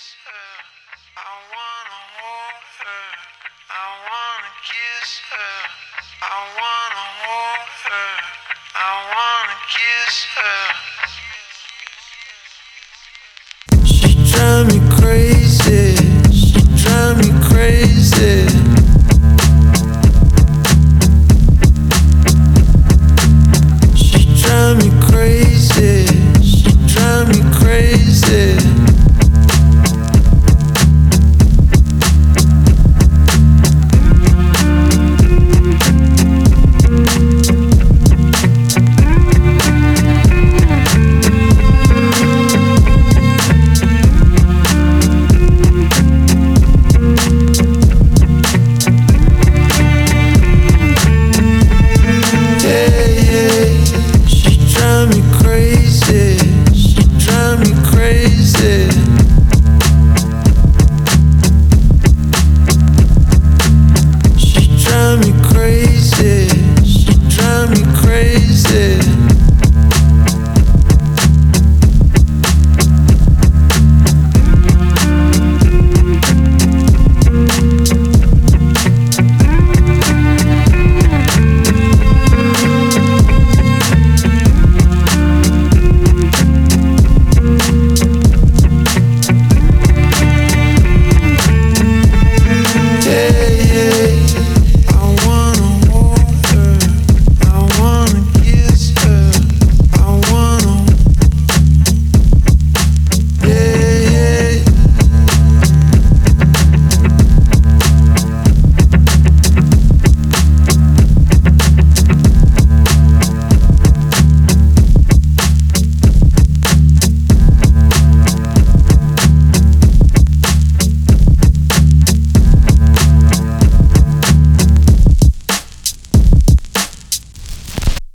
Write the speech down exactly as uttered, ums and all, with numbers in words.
kiss her. I wanna hold her. I wanna kiss her. I wanna hold her. I wanna kiss her. She drive me crazy. She drive me crazy.